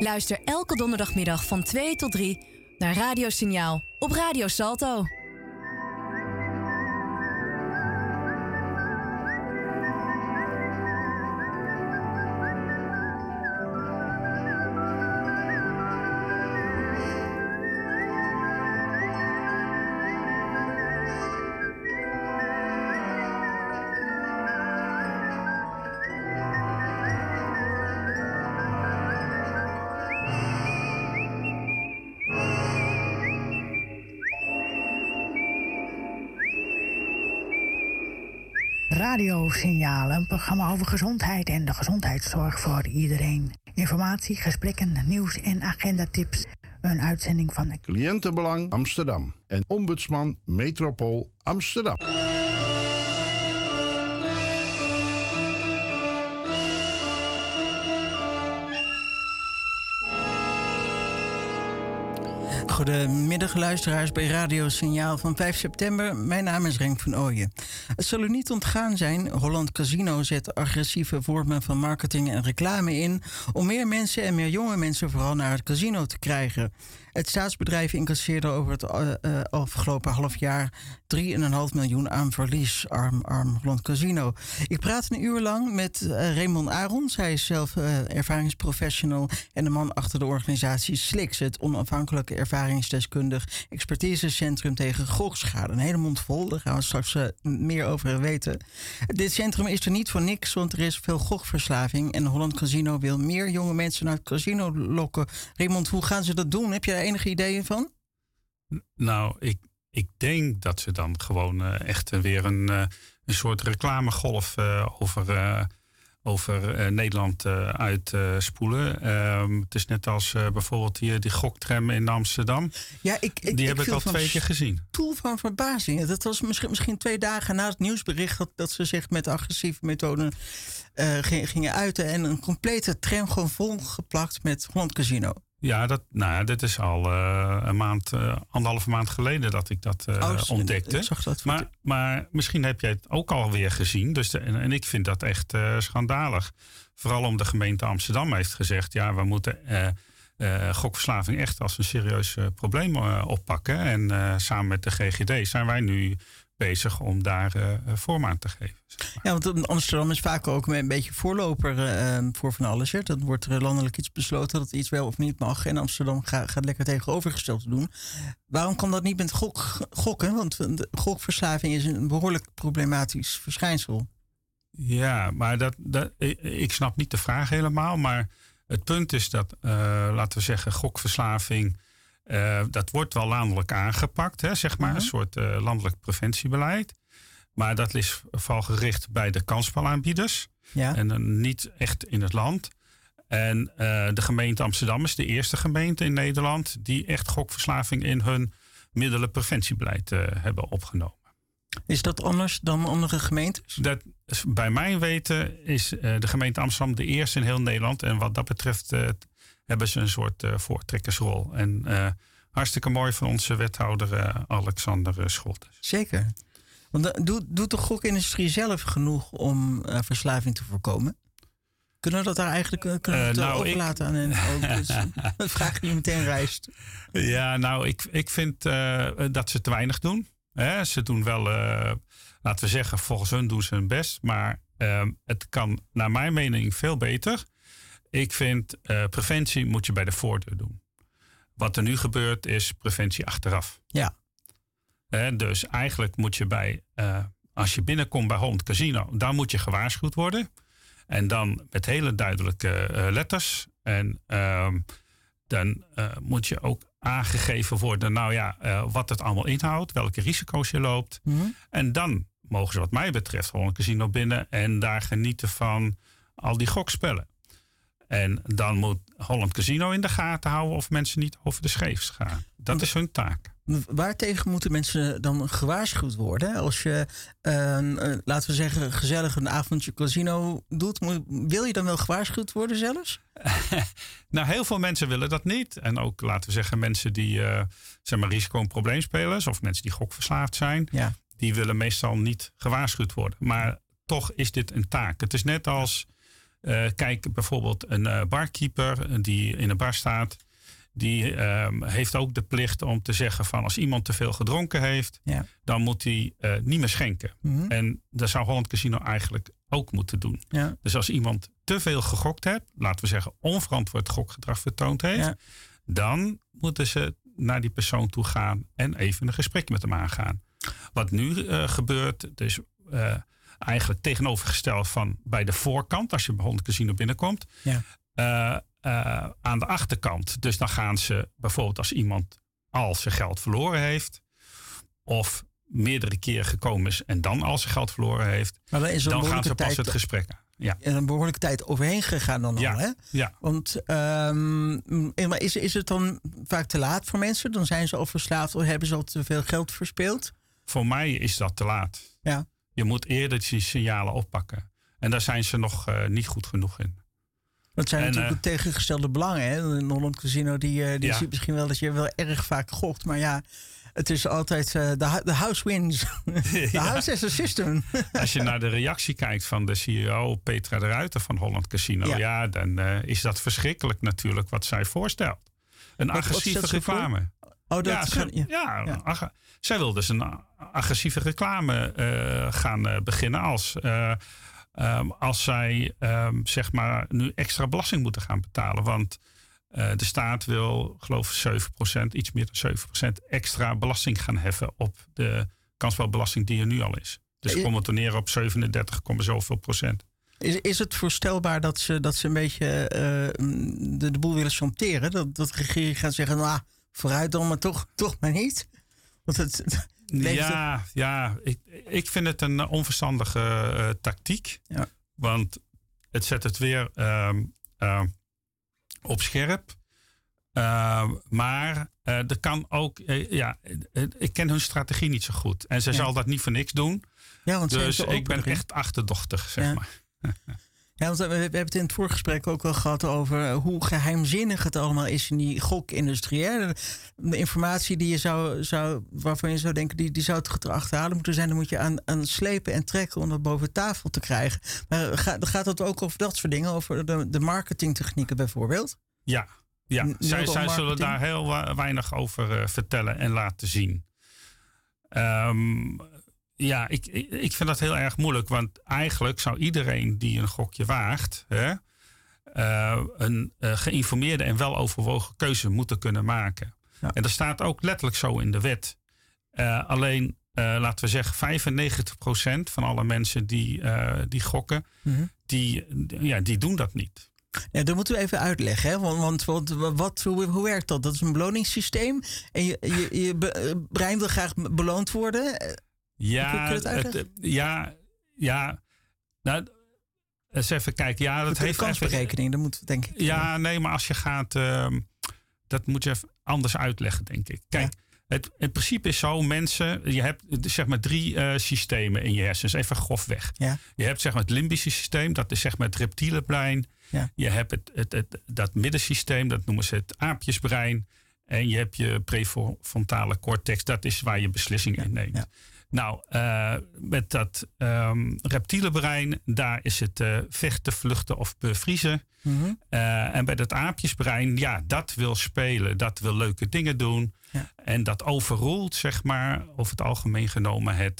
Luister elke donderdagmiddag van 2 tot 3 naar Radiosignaal op Radio Salto. Radiosignaal, een programma over gezondheid en de gezondheidszorg voor iedereen. Informatie, gesprekken, nieuws en agendatips. Een uitzending van Cliëntenbelang Amsterdam en Ombudsman Metropool Amsterdam. Goedemiddag luisteraars bij Radio Signaal van 5 september. Mijn naam is Renk van Ooyen. Het zal u niet ontgaan zijn, Holland Casino zet agressieve vormen van marketing en reclame in om meer mensen en meer jonge mensen vooral naar het casino te krijgen. Het staatsbedrijf incasseerde over het afgelopen half jaar 3,5 miljoen aan verlies. Arm Holland Casino. Ik praat een uur lang met Raymond Arons. Hij is zelf ervaringsprofessional en de man achter de organisatie SLIX, het onafhankelijke ervaringsdeskundig expertisecentrum tegen gokschade. Een hele mond vol, daar gaan we straks meer over weten. Dit centrum is er niet voor niks, want er is veel gokverslaving en Holland Casino wil meer jonge mensen naar het casino lokken. Raymond, hoe gaan ze dat doen? Heb je daar enige ideeën van? Nou, ik denk dat ze dan gewoon echt weer een soort reclamegolf over Nederland uitspoelen. Het is net als bijvoorbeeld hier die goktram in Amsterdam. Ja, die heb ik al 2 keer gezien. Stoel van verbazing. Dat was misschien 2 dagen na het nieuwsbericht dat ze zich met agressieve methoden gingen uiten en een complete tram gewoon volgeplakt met Holland Casino. Ja, dat is al 1,5 maand geleden dat ik dat ontdekte. Ik zag dat maar misschien heb jij het ook alweer gezien. Dus en ik vind dat echt schandalig. Vooral omdat de gemeente Amsterdam heeft gezegd, ja, we moeten gokverslaving echt als een serieus probleem oppakken. En samen met de GGD zijn wij nu bezig om daar vorm aan te geven. Zeg maar. Ja, want Amsterdam is vaak ook een beetje voorloper voor van alles. Hè? Dan wordt er landelijk iets besloten dat iets wel of niet mag. En Amsterdam gaat lekker tegenovergesteld doen. Waarom kan dat niet met gokken? Want gokverslaving is een behoorlijk problematisch verschijnsel. Ja, maar ik snap niet de vraag helemaal. Maar het punt is dat, laten we zeggen, gokverslaving, dat wordt wel landelijk aangepakt, hè, zeg maar. Een soort landelijk preventiebeleid. Maar dat is vooral gericht bij de kansspelaanbieders. Ja. En niet echt in het land. En de gemeente Amsterdam is de eerste gemeente in Nederland die echt gokverslaving in hun middelenpreventiebeleid hebben opgenomen. Is dat anders dan andere gemeentes? Bij mijn weten is de gemeente Amsterdam de eerste in heel Nederland. En wat dat betreft hebben ze een soort voortrekkersrol. En hartstikke mooi van onze wethouder Alexander Scholtes. Zeker. Want doet de gokindustrie zelf genoeg om verslaving te voorkomen? Kunnen we dat daar eigenlijk overlaten aan hen? Dat vraag die meteen rijst. Ja, nou, ik vind dat ze te weinig doen. Ze doen wel, laten we zeggen, volgens hun doen ze hun best. Maar het kan naar mijn mening veel beter. Ik vind preventie moet je bij de voordeur doen. Wat er nu gebeurt is preventie achteraf. Ja. Dus eigenlijk moet je als je binnenkomt bij Holland Casino, dan moet je gewaarschuwd worden. En dan met hele duidelijke letters. En dan moet je ook aangegeven worden, wat het allemaal inhoudt, welke risico's je loopt. Mm-hmm. En dan mogen ze wat mij betreft Holland Casino binnen en daar genieten van al die gokspellen. En dan moet Holland Casino in de gaten houden of mensen niet over de scheefs gaan. Dat is hun taak. Waartegen moeten mensen dan gewaarschuwd worden? Als je, laten we zeggen, gezellig een avondje casino doet, wil je dan wel gewaarschuwd worden zelfs? Nou, heel veel mensen willen dat niet. En ook, laten we zeggen, mensen die risico- en probleemspelers of mensen die gokverslaafd zijn, die willen meestal niet gewaarschuwd worden. Maar toch is dit een taak. Het is net als Kijk, bijvoorbeeld een barkeeper die in een bar staat. Die heeft ook de plicht om te zeggen van als iemand te veel gedronken heeft, dan moet hij niet meer schenken. Mm-hmm. En dat zou Holland Casino eigenlijk ook moeten doen. Ja. Dus als iemand te veel gegokt heeft, laten we zeggen onverantwoord gokgedrag vertoond heeft, dan moeten ze naar die persoon toe gaan en even een gesprek met hem aangaan. Wat nu gebeurt, dus eigenlijk tegenovergesteld van bij de voorkant, als je bij Holland Casino binnenkomt, aan de achterkant. Dus dan gaan ze bijvoorbeeld als iemand al zijn geld verloren heeft, of meerdere keren gekomen is en dan al zijn geld verloren heeft, dan gaan ze pas het gesprek aan. Ja. En een behoorlijke tijd overheen gegaan dan al, hè? Ja. Want maar is het dan vaak te laat voor mensen? Dan zijn ze al verslaafd of hebben ze al te veel geld verspeeld? Voor mij is dat te laat. Ja. Je moet eerder die signalen oppakken. En daar zijn ze nog niet goed genoeg in. Dat zijn natuurlijk tegengestelde belangen. Hè? Een Holland Casino die ziet misschien wel dat je wel erg vaak gokt. Maar ja, het is altijd de house wins. De house is a system. Als je naar de reactie kijkt van de CEO Petra de Ruiter van Holland Casino. Ja, dan is dat verschrikkelijk natuurlijk wat zij voorstelt. Een agressieve reclame. Zij wil dus een agressieve reclame gaan beginnen als zij zeg maar nu extra belasting moeten gaan betalen. Want de staat wil, geloof ik, 7%, iets meer dan 7% extra belasting gaan heffen op de kansspelbelasting die er nu al is. Dus komen we neer op 37, zoveel procent. Is het voorstelbaar dat ze een beetje de boel willen chanteren? Dat de regering gaat zeggen, nou, vooruit dan, maar toch maar niet? Want ik vind het een onverstandige tactiek. Ja. Want het zet het weer op scherp. Maar er kan ook... ik ken hun strategie niet zo goed. En ze zal dat niet voor niks doen. Ja, want dus ik ben echt achterdochtig, zeg maar. Ja, want we hebben het in het voorgesprek ook wel gehad over hoe geheimzinnig het allemaal is in die gokindustrie. Hè? De informatie die je zou waarvan je zou denken, die zou het achterhalen moeten zijn. Dan moet je aan slepen en trekken om dat boven tafel te krijgen. Maar gaat het ook over dat soort dingen? Over de marketingtechnieken bijvoorbeeld? Ja. Zij zullen daar heel weinig over vertellen en laten zien. Ja, ik vind dat heel erg moeilijk. Want eigenlijk zou iedereen die een gokje waagt een geïnformeerde en weloverwogen keuze moeten kunnen maken. Ja. En dat staat ook letterlijk zo in de wet. Alleen, laten we zeggen, 95% van alle mensen die gokken, die doen dat niet. Ja, dat moeten we even uitleggen. Hè? Want hoe werkt dat? Dat is een beloningssysteem. En je brein wil graag beloond worden. Nou, eens even kijken. Ja, dat heeft kansberekening, dat moet denk ik. Ja, nee, maar als je gaat, dat moet je even anders uitleggen, denk ik. Kijk, het principe is zo, mensen, je hebt zeg maar 3 systemen in je hersens, even grofweg. Ja. Je hebt zeg maar het limbische systeem, dat is zeg maar het reptiele brein. Ja. Je hebt dat middensysteem, dat noemen ze het aapjesbrein. En je hebt je prefrontale cortex, dat is waar je beslissingen in neemt. Ja. Nou, met dat reptiele brein, daar is het vechten, vluchten of bevriezen. Mm-hmm. En bij dat aapjesbrein, dat wil spelen, dat wil leuke dingen doen. Ja. En dat overroelt, zeg maar, over het algemeen genomen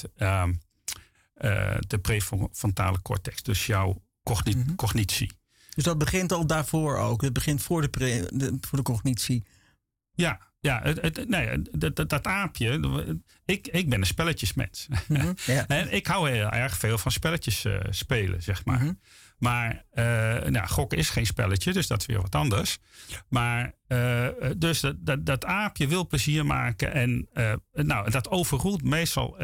de prefrontale cortex. Dus jouw cognitie. Dus dat begint al daarvoor ook? Het begint voor de cognitie? Ja. Ja, dat aapje, ik ben een spelletjesmens. Mm-hmm, ja. En ik hou heel erg veel van spelletjes spelen, zeg maar. Mm-hmm. Maar gokken is geen spelletje, dus dat is weer wat anders. Maar dus dat aapje wil plezier maken. En dat overroelt meestal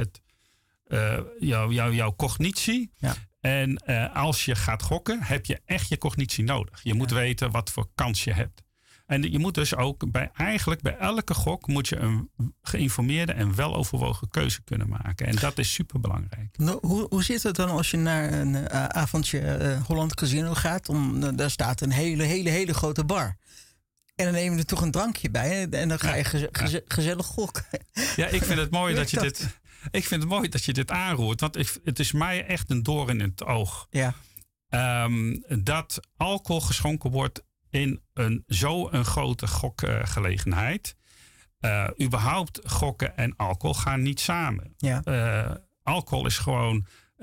jouw cognitie. Ja. En als je gaat gokken, heb je echt je cognitie nodig. Je moet weten wat voor kans je hebt. En je moet dus ook bij elke gok moet je een geïnformeerde en weloverwogen keuze kunnen maken. En dat is superbelangrijk. Nou, hoe zit het dan als je naar een avondje Holland Casino gaat? Daar staat een hele grote bar. En dan neem je er toch een drankje bij en dan ga je gezellig gokken. Ja, ik vind het mooi dat je dit aanroert. Want het is mij echt een doorn in het oog. Ja. dat alcohol geschonken wordt in zo'n grote gokgelegenheid. Überhaupt gokken en alcohol gaan niet samen. Ja. Alcohol is gewoon,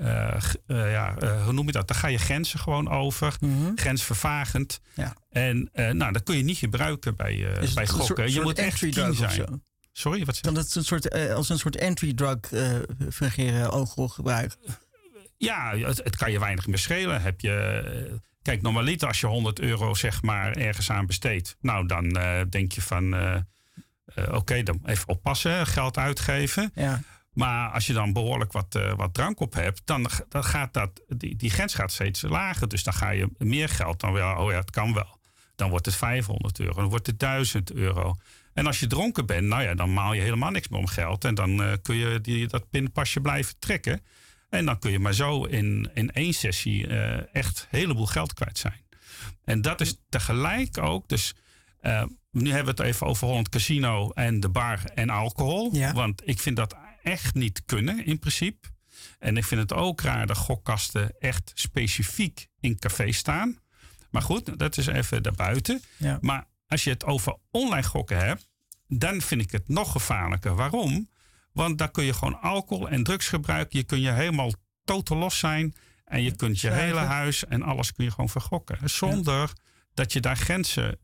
hoe noem je dat? Daar ga je grenzen gewoon over. Grensvervagend. Ja. En dat kun je niet gebruiken bij gokken. Je moet echt keen zijn. Sorry, wat zeg je? Kan het als een soort entry drug fungeren, alcoholgebruik? Ja, het kan je weinig meer schelen. Kijk, normaliter als je €100 zeg maar ergens aan besteedt. Nou, dan denk je van... Oké, dan even oppassen, geld uitgeven. Ja. Maar als je dan behoorlijk wat drank op hebt... dan gaat die grens gaat steeds lager. Dus dan ga je meer geld dan wel. Oh ja, het kan wel. Dan wordt het €500. Dan wordt het €1000. En als je dronken bent, dan maal je helemaal niks meer om geld. En dan kun je dat pinpasje blijven trekken. En dan kun je maar zo in 1 sessie echt een heleboel geld kwijt zijn. En dat is tegelijk ook... Dus nu hebben we het even over Holland Casino en de bar en alcohol. Ja. Want ik vind dat echt niet kunnen in principe. En ik vind het ook raar dat gokkasten echt specifiek in cafés staan. Maar goed, dat is even daarbuiten. Ja. Maar als je het over online gokken hebt, dan vind ik het nog gevaarlijker. Waarom? Want daar kun je gewoon alcohol en drugs gebruiken. Je kunt je helemaal totaal los zijn. En je kunt je hele huis en alles kun je gewoon vergokken. Zonder dat je daar grenzen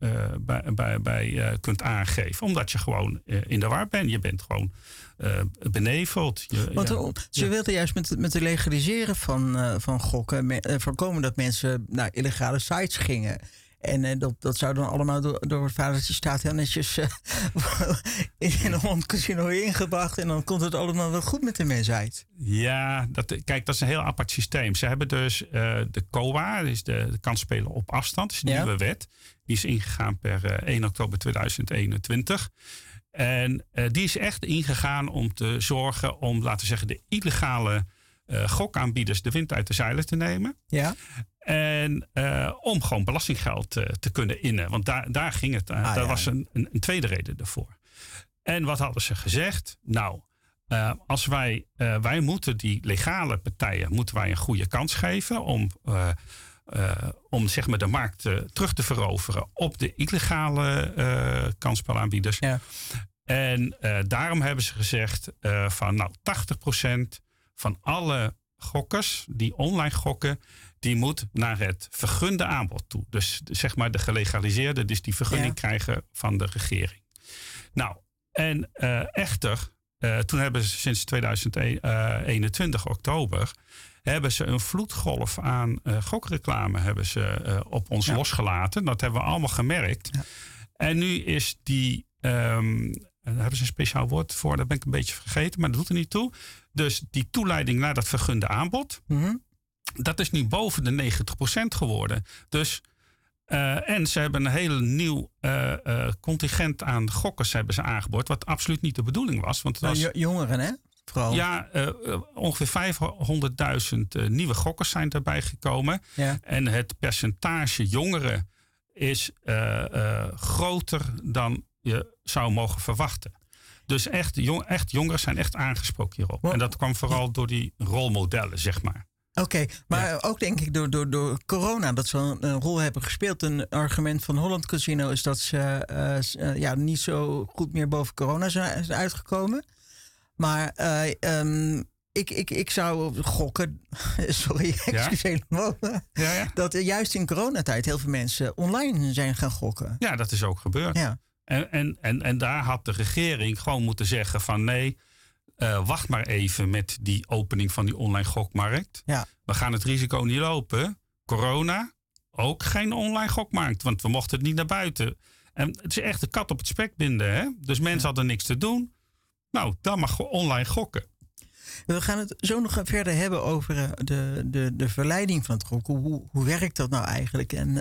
bij kunt aangeven. Omdat je gewoon in de war bent. Je bent gewoon beneveld. Ze wilden juist met het legaliseren van gokken voorkomen dat mensen naar illegale sites gingen. En dat zou dan allemaal door het vadertje staat heel netjes in een Holland Casino ingebracht. En dan komt het allemaal wel goed met de mensheid. Ja, dat is een heel apart systeem. Ze hebben dus de COA, dus de kansspelen op afstand. Dat is een nieuwe wet. Die is ingegaan per 1 oktober 2021. En die is echt ingegaan om te zorgen om, laten we zeggen, de illegale gokaanbieders de wind uit de zeilen te nemen. Ja. En om gewoon belastinggeld te kunnen innen. Want daar ging het. Daar was een tweede reden ervoor. En wat hadden ze gezegd? Nou, als wij moeten die legale partijen een goede kans geven om zeg maar de markt terug te veroveren op de illegale kansspelaanbieders. Ja. En daarom hebben ze gezegd van 80% van alle gokkers die online gokken, die moet naar het vergunde aanbod toe. Dus zeg maar de gelegaliseerde, dus die vergunning krijgen van de regering. Nou, en echter, toen hebben ze sinds 2021 oktober, hebben ze een vloedgolf aan gokreclame hebben ze op ons losgelaten. Dat hebben we allemaal gemerkt. Ja. En nu is die, daar hebben ze een speciaal woord voor, dat ben ik een beetje vergeten, maar dat doet er niet toe. Dus die toeleiding naar dat vergunde aanbod, dat is nu boven de 90% geworden. Dus, en ze hebben een heel nieuw contingent aan gokkers hebben ze aangeboord, wat absoluut niet de bedoeling was. Want het was jongeren, hè? Vooral. Ja, ongeveer 500.000 nieuwe gokkers zijn erbij gekomen. Ja. En het percentage jongeren is groter dan je zou mogen verwachten. Dus echt jongeren zijn echt aangesproken hierop. En dat kwam vooral door die rolmodellen, zeg maar. Oké, maar ook denk ik door corona dat ze een rol hebben gespeeld. Een argument van Holland Casino is dat ze niet zo goed meer boven corona zijn uitgekomen. Maar ik zou gokken, sorry, excuseer me, dat juist in coronatijd heel veel mensen online zijn gaan gokken. Ja, dat is ook gebeurd. Ja. En daar had de regering gewoon moeten zeggen van nee, wacht maar even met die opening van die online gokmarkt. Ja. We gaan het risico niet lopen. Corona, ook geen online gokmarkt, want we mochten het niet naar buiten. En het is echt de kat op het spek binden. Hè? Dus mensen hadden niks te doen. Nou, dan mag je online gokken. We gaan het zo nog verder hebben over de verleiding van het gokken. Hoe werkt dat nou eigenlijk? En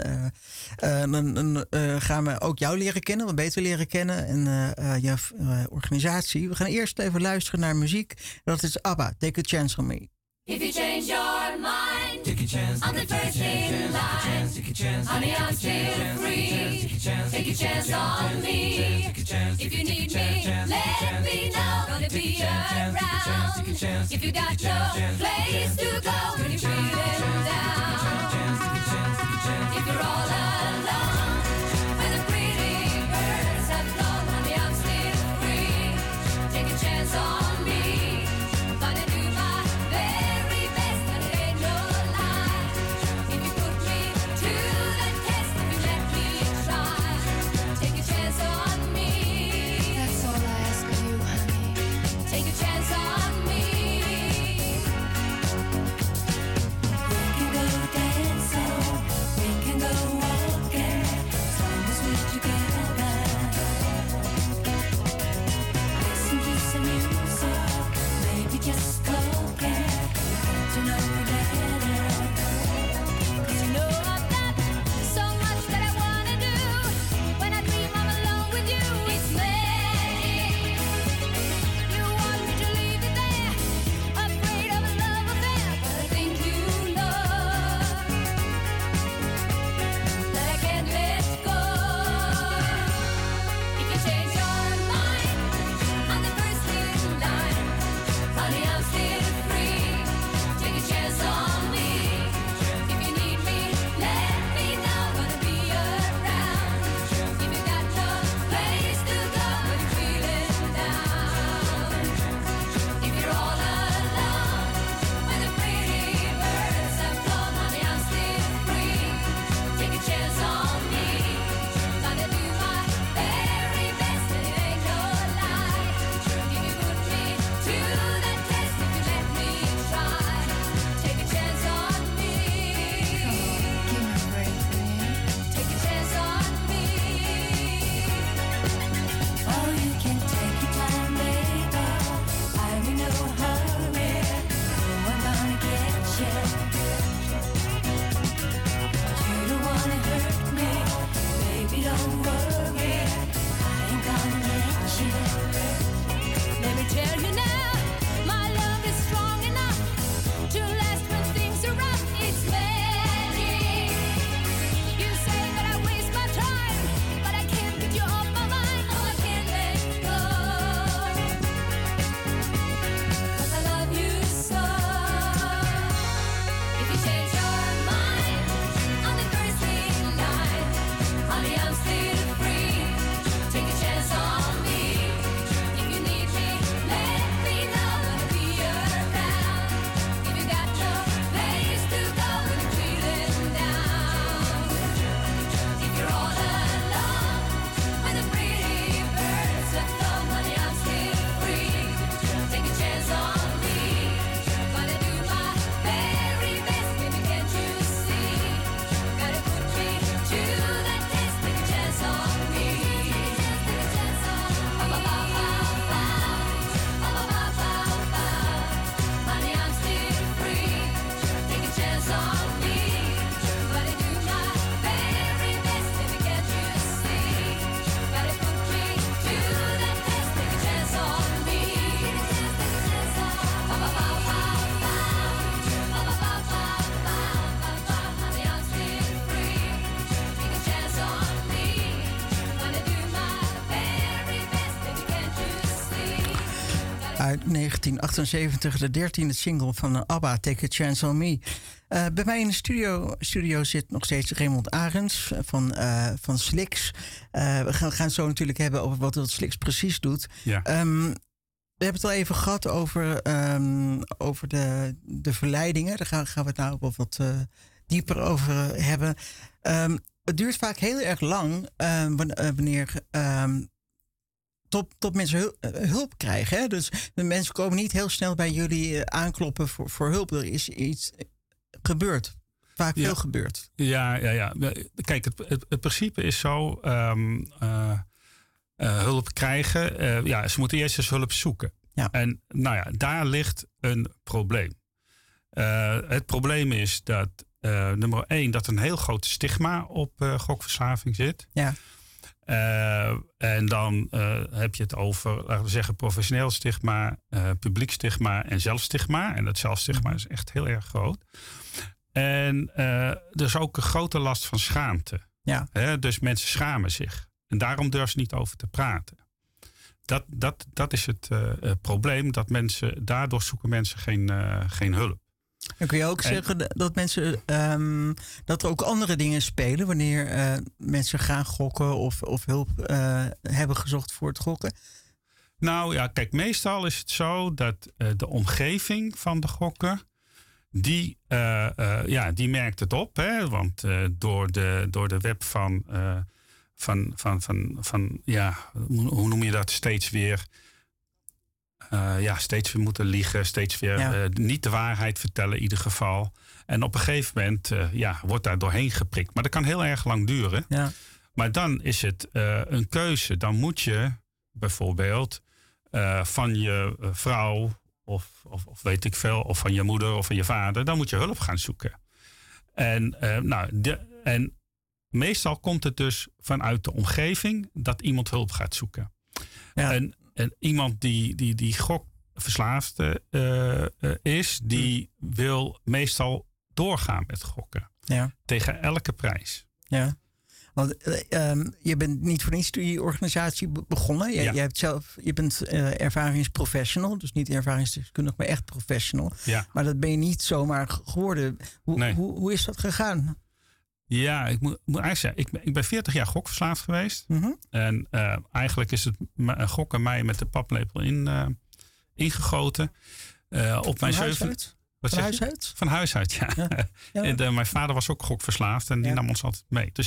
dan gaan we ook jou leren kennen, wat beter leren kennen. En jouw organisatie. We gaan eerst even luisteren naar muziek. Dat is ABBA, Take a Chance on Me. If you change your mind, take a chance, I'm the first in line. Take a chance, honey, I'm still free. Take a chance on me. If you need me, let me know. Gonna be around. If you got no place to go when you're feeling down. uit 1978, de 13e single van ABBA, Take a Chance on Me. Bij mij in de studio zit nog steeds Raymond Arends van Slix. We gaan het zo natuurlijk hebben over wat Slix precies doet. Ja. We hebben het al even gehad over de verleidingen. Daar gaan we het nou wel wat dieper over hebben. Het duurt vaak heel erg lang wanneer tot mensen hulp krijgen. Hè? Dus de mensen komen niet heel snel bij jullie aankloppen voor hulp. Er is iets gebeurd. Vaak veel gebeurd. Ja. Kijk, het principe is zo. Hulp krijgen. Ze moeten eerst eens hulp zoeken. Ja. En daar ligt een probleem. Het probleem is dat nummer 1, dat er een heel groot stigma op gokverslaving zit. Ja. En dan heb je het over, laten we zeggen, professioneel stigma, publiek stigma en zelfstigma. En dat zelfstigma is echt heel erg groot. En er is ook een grote last van schaamte. Ja. Dus mensen schamen zich. En daarom durven ze niet over te praten. Dat is het probleem. Daardoor zoeken mensen geen hulp. Dan kun je ook zeggen dat mensen dat er ook andere dingen spelen wanneer mensen gaan gokken of hulp hebben gezocht voor het gokken? Nou ja, kijk, meestal is het zo dat de omgeving van de gokker, die merkt het op. Hè? Want door de web van hoe noem je dat, steeds weer moeten liegen, steeds weer niet de waarheid vertellen in ieder geval. En op een gegeven moment wordt daar doorheen geprikt. Maar dat kan heel erg lang duren. Ja. Maar dan is het een keuze. Dan moet je bijvoorbeeld van je vrouw of weet ik veel, of van je moeder of van je vader, dan moet je hulp gaan zoeken. En meestal komt het dus vanuit de omgeving dat iemand hulp gaat zoeken. Ja. En iemand die gokverslaafd is, die wil meestal doorgaan met gokken. Ja. Tegen elke prijs. Ja. Want je bent niet voor niets die organisatie begonnen. Je bent ervaringsprofessional, dus niet ervaringsdeskundig, maar echt professional. Ja. Maar dat ben je niet zomaar geworden. Hoe is dat gegaan? Ja, ik moet eigenlijk zeggen, ik ben 40 jaar gokverslaafd geweest. Mm-hmm. En eigenlijk is het gokken mij met de paplepel ingegoten. Op mijn huis uit? Van huis uit? Van huis uit, ja. Ja. En mijn vader was ook gokverslaafd en die nam ons altijd mee. Dus,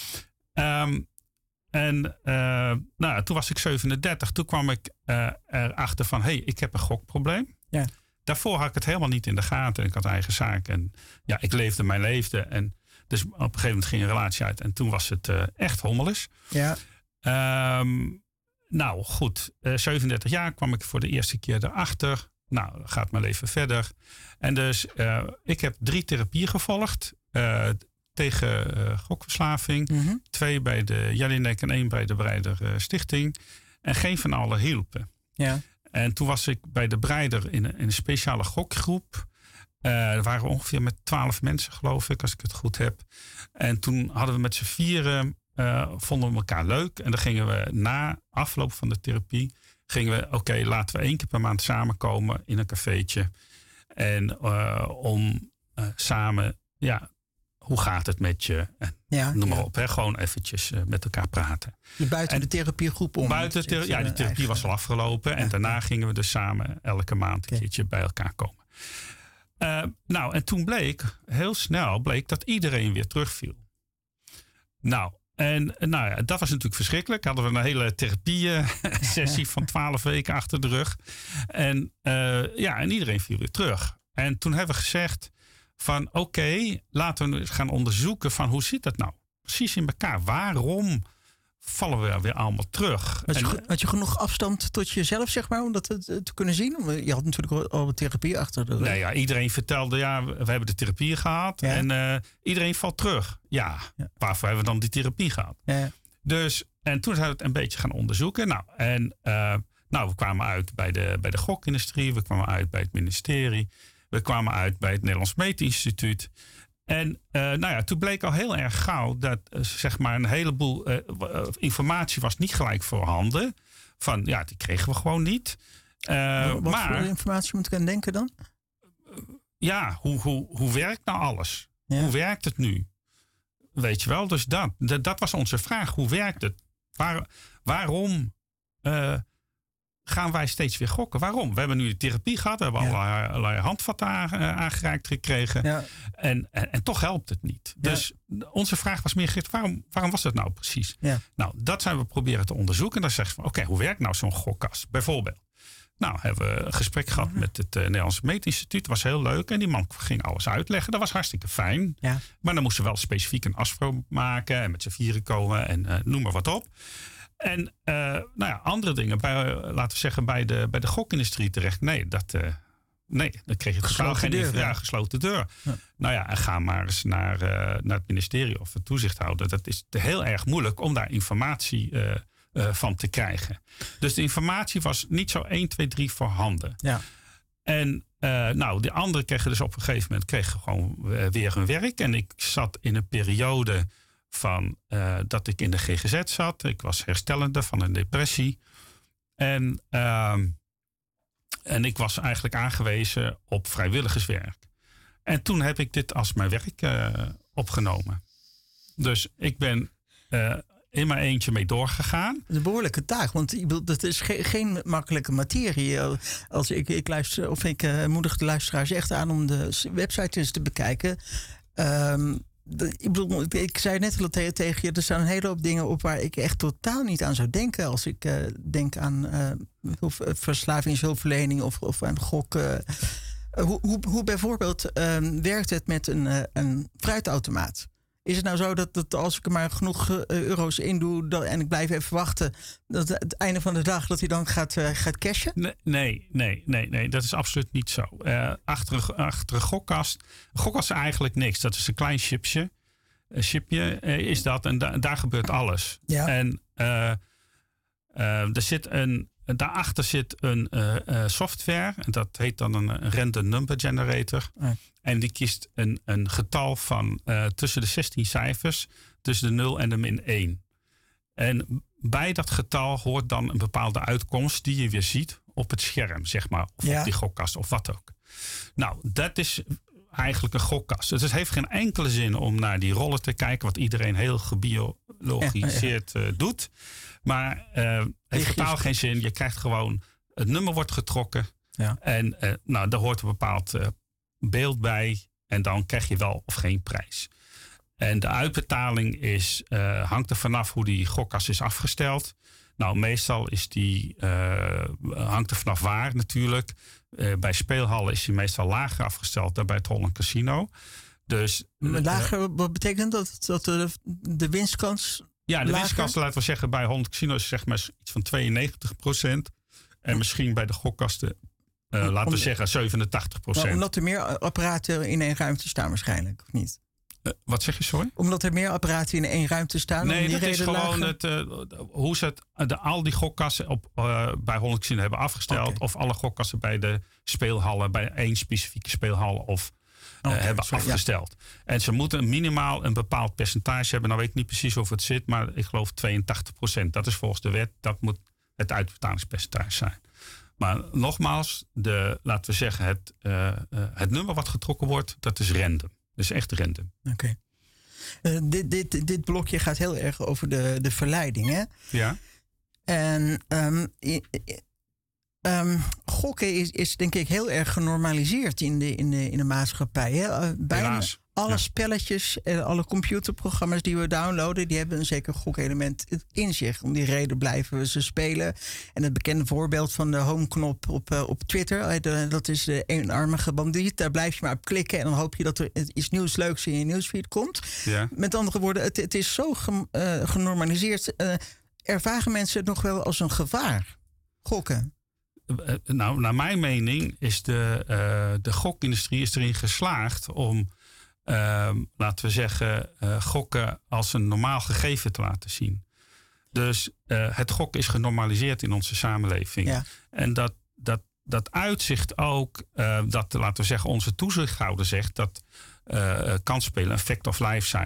toen was ik 37. Toen kwam ik erachter van, ik heb een gokprobleem. Ja. Daarvoor had ik het helemaal niet in de gaten. Ik had eigen zaak en ik leefde mijn leven. En dus op een gegeven moment ging een relatie uit. En toen was het echt hommeles. Ja. 37 jaar kwam ik voor de eerste keer erachter. Nou, dan gaat mijn leven verder. En dus ik heb 3 therapieën gevolgd. Tegen gokverslaving. Mm-hmm. 2 bij de Jelinek en 1 bij de Breider Stichting. En geen van allen hielpen. Ja. En toen was ik bij de Breider in een speciale gokgroep. Er waren ongeveer met 12 mensen, geloof ik, als ik het goed heb. En toen hadden we met z'n 4 vonden we elkaar leuk. En dan gingen we na afloop van de therapie, laten we 1 keer per maand samenkomen in een cafeetje. En om samen, hoe gaat het met je? En noem maar op, gewoon eventjes met elkaar praten. Buiten de therapiegroep om? De therapie was al afgelopen. En daarna gingen we dus samen elke maand een keertje bij elkaar komen. En toen heel snel bleek dat iedereen weer terugviel. Dat was natuurlijk verschrikkelijk. Hadden we een hele therapie-sessie van 12 weken achter de rug. En iedereen viel weer terug. En toen hebben we gezegd van laten we gaan onderzoeken van hoe zit dat nou precies in elkaar? Waarom vallen we weer allemaal terug? Had je genoeg afstand tot jezelf, zeg maar, om dat te kunnen zien? Je had natuurlijk al wat therapie achter de rug. Nee, iedereen vertelde, we hebben de therapie gehad. Ja. En iedereen valt terug. Ja, waarvoor hebben we dan die therapie gehad? Ja. Dus, en toen zijn we het een beetje gaan onderzoeken. We kwamen uit bij de gokindustrie. We kwamen uit bij het ministerie. We kwamen uit bij het Nederlands Meetinstituut. En toen bleek al heel erg gauw dat een heleboel informatie was niet gelijk voorhanden. Die kregen we gewoon niet. Wat voor informatie moet ik aan denken dan? Ja, hoe werkt nou alles? Ja. Hoe werkt het nu? Weet je wel, dus dat was onze vraag. Hoe werkt het? Waarom gaan wij steeds weer gokken? Waarom? We hebben nu de therapie gehad. We hebben allerlei handvatten aangereikt gekregen. Ja. En toch helpt het niet. Ja. Dus onze vraag was meer gericht, waarom was dat nou precies? Ja. Nou, dat zijn we proberen te onderzoeken. En dan zeggen we, oké, hoe werkt nou zo'n gokkast? Bijvoorbeeld. Nou, hebben we een gesprek gehad met het Nederlands Meetinstituut. Dat was heel leuk. En die man ging alles uitleggen. Dat was hartstikke fijn. Ja. Maar dan moesten we wel specifiek een afspraak maken. En met z'n vieren komen. En noem maar wat op. En andere dingen. Laten we zeggen bij de gokindustrie terecht. Nee, dan kreeg je totaal geen gesloten deur. Ja. Nou ja, en ga maar eens naar het ministerie of het toezichthouder. Dat is heel erg moeilijk om daar informatie van te krijgen. Dus de informatie was niet zo 1, 2, 3 voorhanden. Ja. En de anderen kregen dus op een gegeven moment gewoon weer hun werk. En ik zat in een periode van dat ik in de GGZ zat. Ik was herstellende van een depressie. En ik was eigenlijk aangewezen op vrijwilligerswerk. En toen heb ik dit als mijn werk opgenomen. Dus ik ben in mijn eentje mee doorgegaan. Dat is een behoorlijke taak, want dat is geen makkelijke materie. Als ik luister, of ik moedig de luisteraars echt aan om de website eens te bekijken. Ik zei net al tegen je, er staan een hele hoop dingen op waar ik echt totaal niet aan zou denken. Als ik denk aan verslavingshulpverlening of aan gok. Hoe bijvoorbeeld werkt het met een fruitautomaat? Is het nou zo dat als ik er maar genoeg euro's in doe en ik blijf even wachten, dat het einde van de dag dat hij dan gaat cashen? Nee, dat is absoluut niet zo. Achter een gokkast. Een gokkast is eigenlijk niks. Dat is een klein chipje. Een chipje is dat en daar gebeurt alles. Ja. En daarachter zit een software. En dat heet dan een random number generator. Ja. En die kiest een getal van tussen de 16 cijfers, tussen de 0 en de -1. En bij dat getal hoort dan een bepaalde uitkomst die je weer ziet op het scherm, zeg maar. Of op die gokkast of wat ook. Nou, dat is eigenlijk een gokkast. Dus het heeft geen enkele zin om naar die rollen te kijken, wat iedereen heel gebiologiseerd doet. Maar het heeft totaal geen zin. Je krijgt gewoon, het nummer wordt getrokken. Ja. En daar hoort een bepaald beeld bij. En dan krijg je wel of geen prijs. En de uitbetaling hangt er vanaf hoe die gokkast is afgesteld. Nou, meestal is hangt er vanaf waar natuurlijk. Bij speelhallen is die meestal lager afgesteld dan bij het Holland Casino. Dus, lager, wat betekent dat de winstkans? Ja, de winstkans, laten we zeggen, bij Holland Casino is zeg maar iets van 92%. En misschien bij de gokkasten, laten we zeggen, 87%. Omdat er meer apparaten in één ruimte staan waarschijnlijk, of niet? Wat zeg je, sorry? Omdat er meer apparaten in één ruimte staan? Nee, dat is gewoon hoe ze al die gokkassen bij Holland Casino hebben afgesteld. Okay. Of alle gokkassen bij de speelhallen, bij één specifieke speelhal hebben afgesteld. Ja. En ze moeten minimaal een bepaald percentage hebben. Nou weet ik niet precies hoe het zit, maar ik geloof 82%. Dat is volgens de wet, dat moet het uitbetalingspercentage zijn. Maar nogmaals, laten we zeggen, het nummer wat getrokken wordt, dat is random. Dus echt random. Oké. Dit blokje gaat heel erg over de verleiding, hè? Ja. En gokken is denk ik heel erg genormaliseerd in de maatschappij. Hè? Bijna alle spelletjes en alle computerprogramma's die we downloaden, die hebben een zeker gokelement in zich. Om die reden blijven we ze spelen. En het bekende voorbeeld van de home-knop op Twitter, dat is de eenarmige bandiet. Daar blijf je maar op klikken en dan hoop je dat er iets nieuws leuks in je nieuwsfeed komt. Ja. Met andere woorden, het is zo genormaliseerd. Ervaren mensen het nog wel als een gevaar? Gokken? Nou, naar mijn mening is de gokindustrie erin geslaagd om, laten we zeggen, gokken als een normaal gegeven te laten zien. Dus het gokken is genormaliseerd in onze samenleving. Ja. En dat uitzicht ook, dat, laten we zeggen, onze toezichthouder zegt dat kansspelen een fact of life zijn.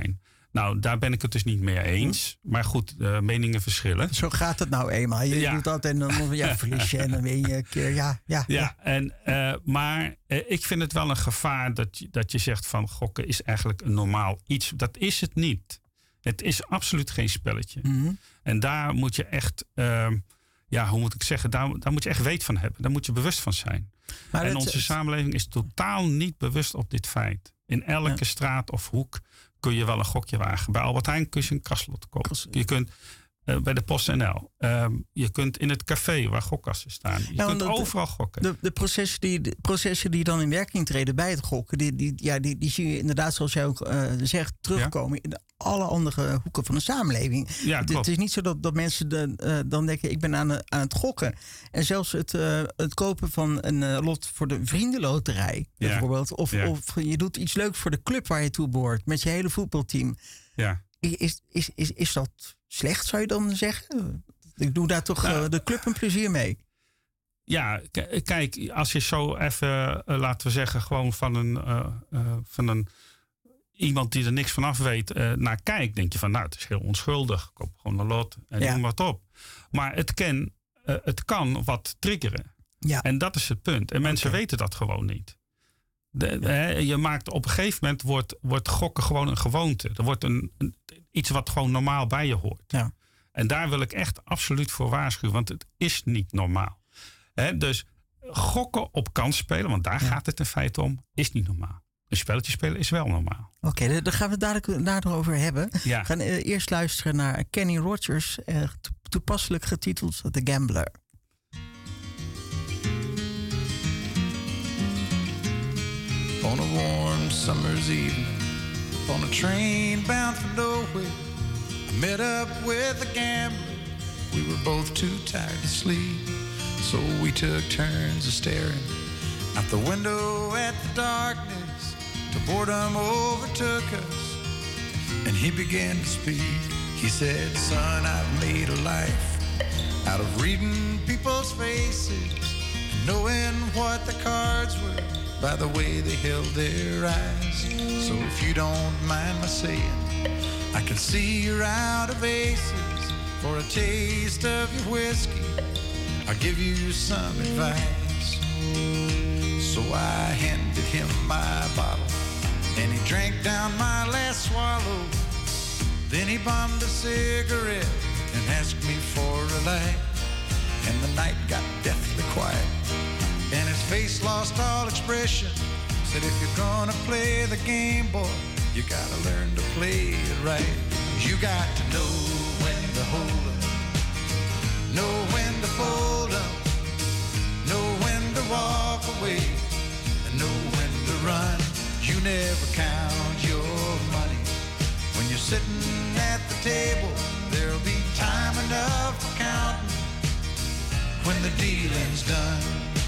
Nou, daar ben ik het dus niet mee eens. Maar goed, meningen verschillen. Zo gaat het nou eenmaal. Je doet dat en dan verlies je en dan win je een keer. Maar ik vind het wel een gevaar dat je zegt van gokken is eigenlijk een normaal iets. Dat is het niet. Het is absoluut geen spelletje. Mm-hmm. En daar moet je echt, hoe moet ik zeggen, daar moet je echt weet van hebben. Daar moet je bewust van zijn. Maar en onze samenleving is totaal niet bewust op dit feit. In elke straat of hoek kun je wel een gokje wagen. Bij Albert Heijn kun je een kastlot kopen. Je kunt bij de PostNL. Je kunt in het café waar gokkassen staan. Je kunt overal gokken. De processen die dan in werking treden bij het gokken... die zie je inderdaad, zoals jij ook zegt, terugkomen... in alle andere hoeken van de samenleving. Ja, het is niet zo dat mensen dan denken... ik ben aan het gokken. En zelfs het kopen van een lot voor de vriendenloterij... bijvoorbeeld. Of je doet iets leuks voor de club waar je toe behoort... met je hele voetbalteam. Ja. Is dat slecht, zou je dan zeggen? Ik doe daar toch de club een plezier mee. Ja, kijk, als je zo even, laten we zeggen... gewoon van een iemand die er niks vanaf weet naar kijkt... denk je van, nou, het is heel onschuldig. Koop gewoon een lot en noem wat op. Maar het kan wat triggeren. Ja. En dat is het punt. En mensen weten dat gewoon niet. Je maakt op een gegeven moment wordt gokken gewoon een gewoonte. Er wordt iets wat gewoon normaal bij je hoort. Ja. En daar wil ik echt absoluut voor waarschuwen. Want het is niet normaal. Dus gokken op kans spelen, want daar gaat het in feite om, is niet normaal. Een spelletje spelen is wel normaal. Oké, daar gaan we het dadelijk over hebben. Ja. We gaan eerst luisteren naar Kenny Rogers. Toepasselijk getiteld The Gambler. On a warm summer's evening, on a train bound for nowhere, I met up with a gambler. We were both too tired to sleep, so we took turns of staring out the window at the darkness till boredom overtook us, and he began to speak. He said, son, I've made a life out of reading people's faces and knowing what the cards were by the way they held their eyes. So if you don't mind my saying, I can see you're out of aces. For a taste of your whiskey, I'll give you some advice. So I handed him my bottle, and he drank down my last swallow. Then he bummed a cigarette and asked me for a light. And the night got deathly quiet, and his face lost all expression. Said, if you're gonna play the game, boy, you gotta learn to play it right. You got to know when to hold up, know when to fold up, know when to walk away, and know when to run. You never count your money. When you're sitting at the table, there'll be time enough for counting when the dealing's done.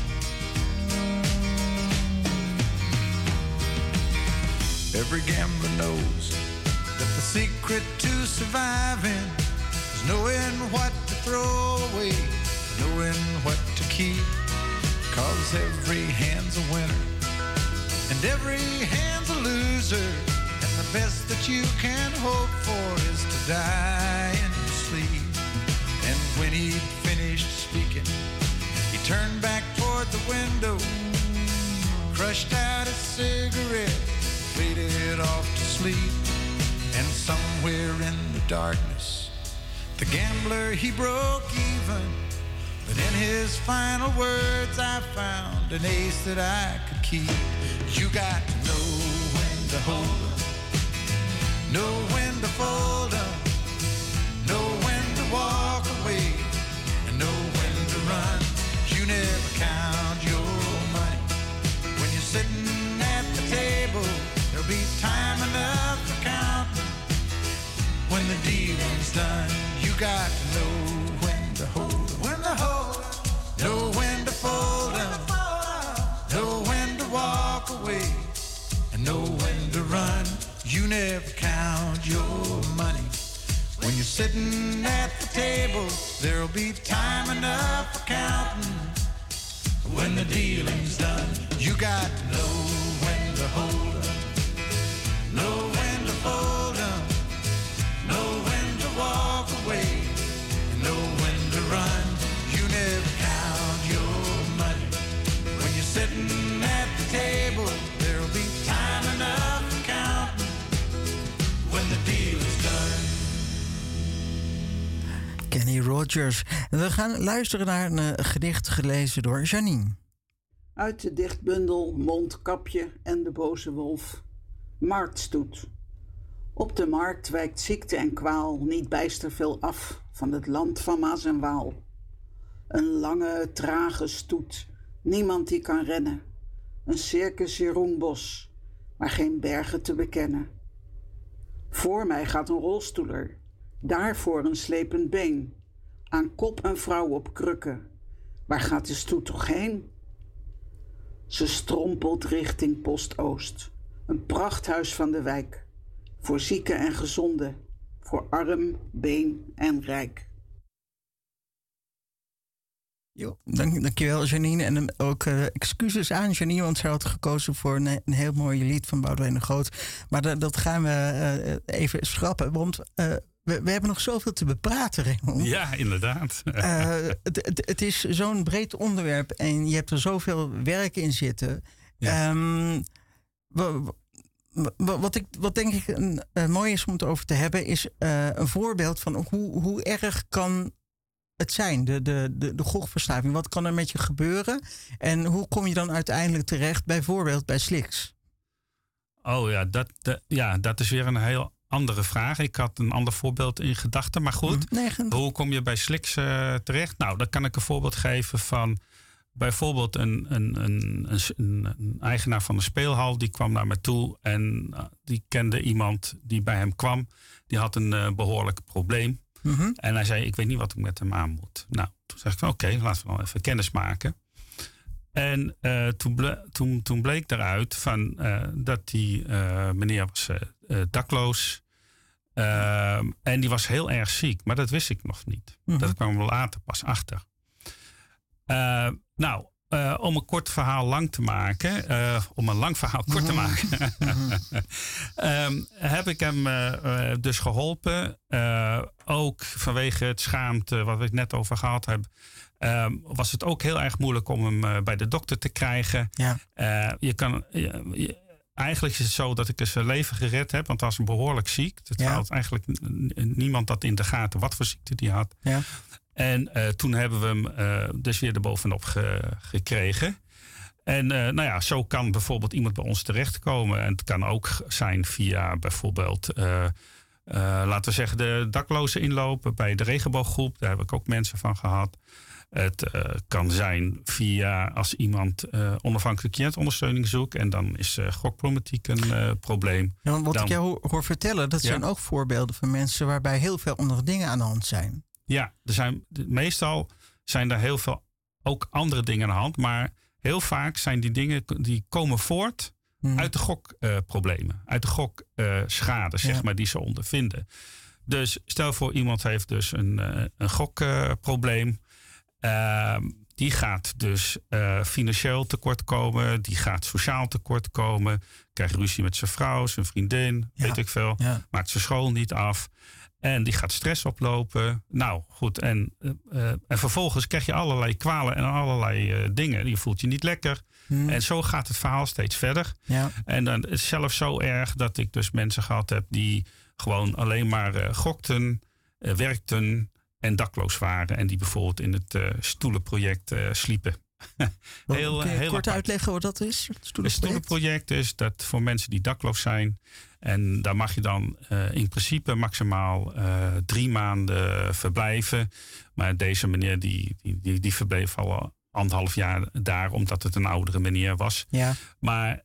Every gambler knows that the secret to surviving is knowing what to throw away, knowing what to keep. 'Cause every hand's a winner and every hand's a loser, and the best that you can hope for is to die in your sleep. And when he'd finished speaking, he turned back toward the window, crushed out a cigarette, faded off to sleep. And somewhere in the darkness, the gambler, he broke even. But in his final words, I found an ace that I could keep. You got to know when to hold up, know when to fold up, know when to walk away, and know when to run. You never count your money when you're sitting at the table. There'll be time enough for counting when the dealing's done. You got to know when to hold up, when to hold up, know when to fold up, know when to walk away, and know when to run. You never count your money when you're sitting at the table. There'll be time enough for counting when the dealing's done. You got to know when to hold up, know when to fold up, Kenny Rogers. We gaan luisteren naar een gedicht gelezen door Janine. Uit de dichtbundel Mondkapje en de boze wolf. Marktstoet. Op de markt wijkt ziekte en kwaal niet bijster veel af van het land van Maas en Waal. Een lange, trage stoet, niemand die kan rennen. Een circus Jeroenbos, maar geen bergen te bekennen. Voor mij gaat een rolstoeler, daarvoor een slepend been. Aan kop een vrouw op krukken. Waar gaat de stoet toch heen? Ze strompelt richting Post Oost, een prachthuis van de wijk. Voor zieken en gezonden, voor arm, been en rijk. Jo, dankjewel Janine. En ook excuses aan Janine, want zij had gekozen voor een heel mooi lied van Boudewijn de Groot. Maar dat gaan we even schrappen, want we hebben nog zoveel te bepraten, Raymond. Ja, inderdaad. Het is zo'n breed onderwerp en je hebt er zoveel werk in zitten. Ja. Wat denk ik mooi is om het over te hebben, is een voorbeeld van hoe erg kan het zijn, de gokverslaving. Wat kan er met je gebeuren? En hoe kom je dan uiteindelijk terecht, bijvoorbeeld bij Sliks? Oh ja, dat is weer een heel andere vraag. Ik had een ander voorbeeld in gedachten, maar goed. Hoe kom je bij Sliks terecht? Nou, dan kan ik een voorbeeld geven van bijvoorbeeld een eigenaar van een speelhal. Die kwam naar me toe en die kende iemand die bij hem kwam. Die had een behoorlijk probleem. Mm-hmm. En hij zei, ik weet niet wat ik met hem aan moet. Nou, toen zei ik van oké, laten we dan even kennis maken. En toen bleek eruit van, dat die meneer was dakloos. En die was heel erg ziek. Maar dat wist ik nog niet. Mm-hmm. Dat kwam later pas achter. Om een kort verhaal lang te maken. Om een lang verhaal kort te maken. Heb ik hem dus geholpen. Ook vanwege het schaamte wat ik net over gehad heb. Was het ook heel erg moeilijk om hem bij de dokter te krijgen. Ja. Eigenlijk is het zo dat ik zijn leven gered heb. Want hij was behoorlijk ziek. Het had eigenlijk niemand dat in de gaten wat voor ziekte die had. Ja. En toen hebben we hem dus weer erbovenop gekregen. En zo kan bijvoorbeeld iemand bij ons terechtkomen. En het kan ook zijn via bijvoorbeeld, laten we zeggen, de dakloze inlopen bij de regenbooggroep. Daar heb ik ook mensen van gehad. Het kan zijn via als iemand onafhankelijke cliëntondersteuning zoekt. En dan is gokproblematiek een probleem. Ja, wat ik jou hoor vertellen, dat zijn ook voorbeelden van mensen waarbij heel veel andere dingen aan de hand zijn. Ja, meestal zijn er heel veel ook andere dingen aan de hand. Maar heel vaak zijn die dingen die komen voort uit de gokproblemen. Uit de gokschade, zeg maar, die ze ondervinden. Dus stel voor iemand heeft dus een gokprobleem. Die gaat dus financieel tekort komen. Die gaat sociaal tekort komen. Krijgt ruzie met zijn vrouw, zijn vriendin, weet ik veel. Ja. Maakt zijn school niet af. En die gaat stress oplopen. Nou, goed. En vervolgens krijg je allerlei kwalen en allerlei dingen. Je voelt je niet lekker. En zo gaat het verhaal steeds verder. Ja. En dan is het zelfs zo erg dat ik dus mensen gehad heb die gewoon alleen maar gokten, werkten en dakloos waren. En die bijvoorbeeld in het stoelenproject sliepen. Heel kort uitleggen wat dat is? Het stoelenproject is dat voor mensen die dakloos zijn. En daar mag je dan in principe maximaal 3 maanden verblijven. Maar deze meneer die verbleef al 1,5 jaar daar, omdat het een oudere meneer was. Ja. Maar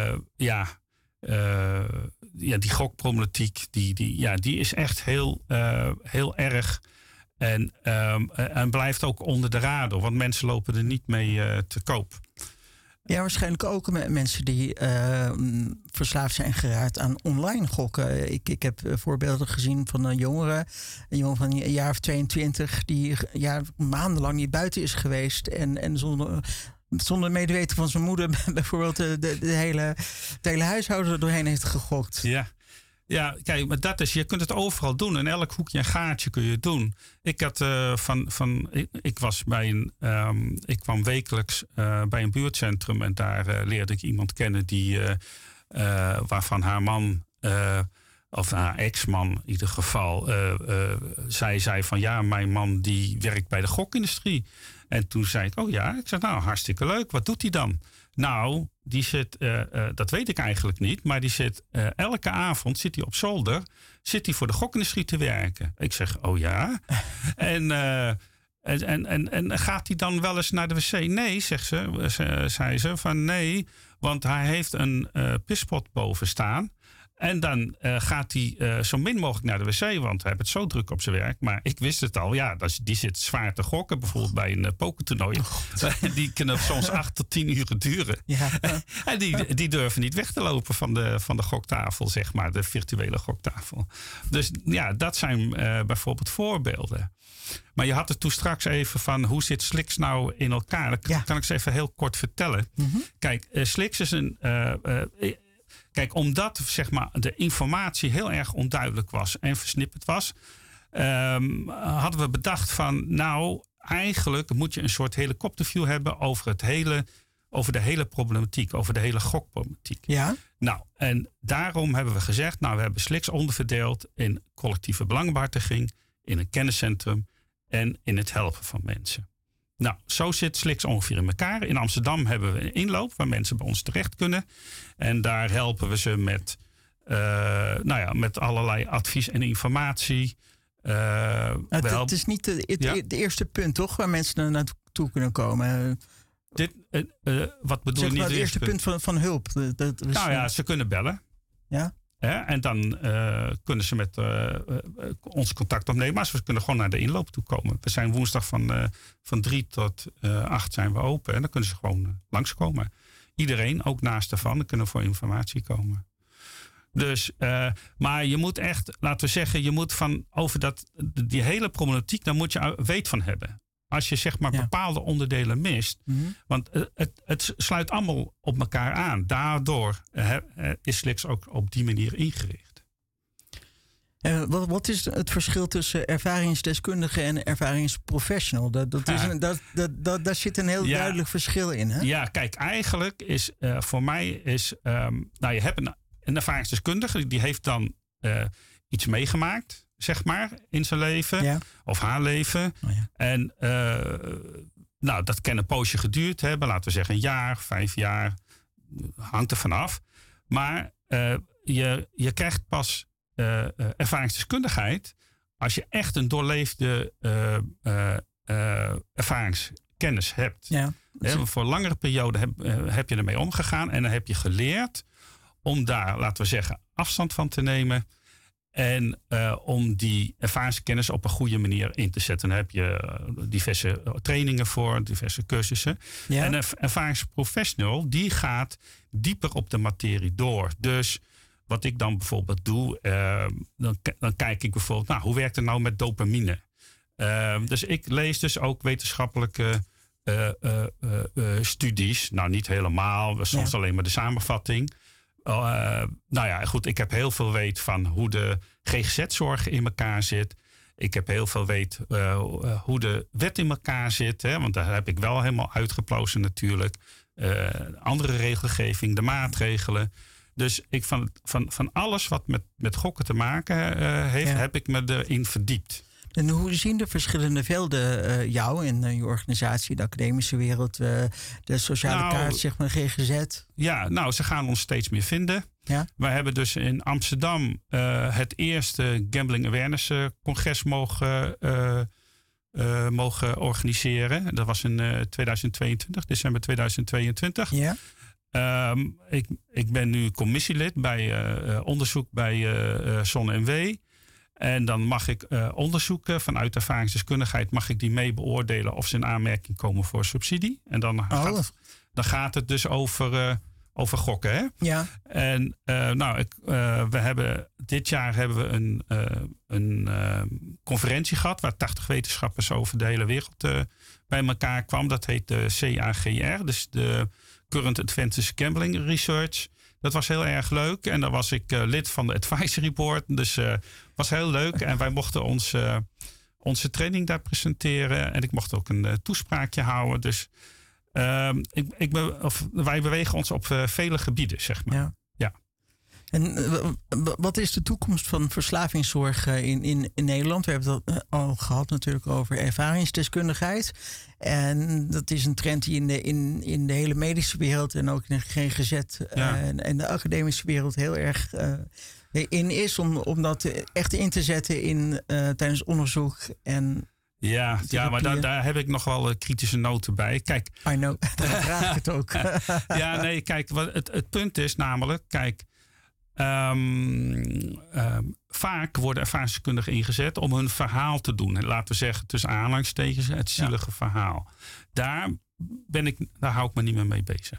die gokproblematiek, die is echt heel erg. En blijft ook onder de radar, want mensen lopen er niet mee te koop. Ja, waarschijnlijk ook met mensen die verslaafd zijn geraakt aan online gokken. Ik heb voorbeelden gezien van een jongen van een jaar of 22... die maandenlang niet buiten is geweest en zonder medeweten van zijn moeder bijvoorbeeld het hele huishouden er doorheen heeft gegokt. Ja. Ja, kijk, maar dat is, je kunt het overal doen. In elk hoekje en gaatje kun je het doen. Ik had ik kwam wekelijks bij een buurtcentrum en daar leerde ik iemand kennen die waarvan haar man of haar ex-man in ieder geval, zij zei van ja, mijn man die werkt bij de gokindustrie. En toen zei ik, oh ja, ik zei nou hartstikke leuk, wat doet hij dan? Nou, die zit, dat weet ik eigenlijk niet, maar die zit elke avond zit hij op zolder, zit hij voor de gokindustrie te werken. Ik zeg, oh ja. En gaat hij dan wel eens naar de wc? Nee, zei ze, van nee, want hij heeft een pispot boven staan. En dan gaat hij zo min mogelijk naar de wc, want hij heeft het zo druk op zijn werk. Maar ik wist het al, ja, die zit zwaar te gokken. Bijvoorbeeld bij een pokertoernooi. Die kunnen soms 8 tot 10 uur duren. Ja. En die durven niet weg te lopen van de goktafel, zeg maar, de virtuele goktafel. Dus ja, dat zijn bijvoorbeeld voorbeelden. Maar je had het toen straks even van hoe zit Slix nou in elkaar? Dat kan ik eens even heel kort vertellen. Mm-hmm. Kijk, Slix is een... Kijk, omdat zeg maar, de informatie heel erg onduidelijk was en versnipperd was, hadden we bedacht van nou, eigenlijk moet je een soort helikopterview hebben over de hele problematiek, over de hele gokproblematiek. Ja. Nou, en daarom hebben we gezegd, nou, we hebben Slix onderverdeeld in collectieve belangenbehartiging, in een kenniscentrum en in het helpen van mensen. Nou, zo zit Slix ongeveer in elkaar. In Amsterdam hebben we een inloop waar mensen bij ons terecht kunnen. En daar helpen we ze met allerlei advies en informatie. Het is niet het eerste punt, toch? Waar mensen naartoe kunnen komen. Wat bedoel je niet? Het eerste punt van hulp. Ze kunnen bellen. Ja. En dan kunnen ze met ons contact opnemen. Maar ze kunnen gewoon naar de inloop toe komen. We zijn woensdag van 3 tot 8 zijn we open. En dan kunnen ze gewoon langskomen. Iedereen, ook naast ervan, dan kunnen voor informatie komen. Dus, maar je moet echt, laten we zeggen, je moet over die hele problematiek, daar moet je weet van hebben. Als je zeg maar bepaalde onderdelen mist. Mm-hmm. Want het sluit allemaal op elkaar aan. Daardoor is Slix ook op die manier ingericht. Wat is het verschil tussen ervaringsdeskundige en ervaringsprofessional? Daar zit een heel duidelijk verschil in. Hè? Ja, kijk, eigenlijk is voor mij is... je hebt een ervaringsdeskundige, die heeft dan iets meegemaakt, zeg maar, in zijn leven of haar leven. Oh ja. En dat kan een poosje geduurd hebben, laten we zeggen 1 jaar, 5 jaar, hangt er vanaf. Maar je krijgt pas ervaringsdeskundigheid als je echt een doorleefde ervaringskennis hebt. Ja. Voor een langere periode heb je ermee omgegaan en dan heb je geleerd om daar, laten we zeggen, afstand van te nemen. En om die ervaringskennis op een goede manier in te zetten. Dan heb je diverse trainingen voor, diverse cursussen. Ja. En een ervaringsprofessional, die gaat dieper op de materie door. Dus wat ik dan bijvoorbeeld doe, dan kijk ik bijvoorbeeld, hoe werkt het nou met dopamine? Dus ik lees dus ook wetenschappelijke studies. Nou, niet helemaal, soms alleen maar de samenvatting. Goed, ik heb heel veel weet van hoe de GGZ-zorg in elkaar zit. Ik heb heel veel weet hoe de wet in elkaar zit. Hè, want daar heb ik wel helemaal uitgeplozen natuurlijk. Andere regelgeving, de maatregelen. Dus ik van alles wat met gokken te maken heeft, heb ik me erin verdiept. En hoe zien de verschillende velden jou in je organisatie, de academische wereld, de sociale kaart, zeg maar, GGZ? Ja, ze gaan ons steeds meer vinden. Ja? Wij hebben dus in Amsterdam het eerste Gambling Awareness congres mogen organiseren. Dat was in 2022, december 2022. Ja. Ik ben nu commissielid bij onderzoek bij ZonNW. En dan mag ik onderzoeken vanuit ervaringsdeskundigheid, mag ik die mee beoordelen of ze in aanmerking komen voor subsidie. En dan gaat het dus over gokken. Hè? Ja. En dit jaar hebben we een conferentie gehad waar 80 wetenschappers over de hele wereld bij elkaar kwam. Dat heet de CAGR, dus de Current Advances Gambling Research. Dat was heel erg leuk. En dan was ik lid van de advisory board. Dus was heel leuk. En wij mochten onze training daar presenteren. En ik mocht ook een toespraakje houden. Dus wij bewegen ons op vele gebieden, zeg maar. Ja. En wat is de toekomst van verslavingszorg in Nederland? We hebben het al gehad natuurlijk over ervaringsdeskundigheid. En dat is een trend die in de hele medische wereld en ook in de GGZ en de academische wereld heel erg in is. Om dat echt in te zetten tijdens onderzoek en... Ja, maar daar heb ik nog wel kritische noten bij. Kijk, I know, daar vraag ik het ook. Ja, nee, kijk, het punt is namelijk... Kijk, vaak worden ervaringsdeskundigen ingezet om hun verhaal te doen. Laten we zeggen, tussen aanhalingstekens, het zielige verhaal. Daar hou ik me niet meer mee bezig.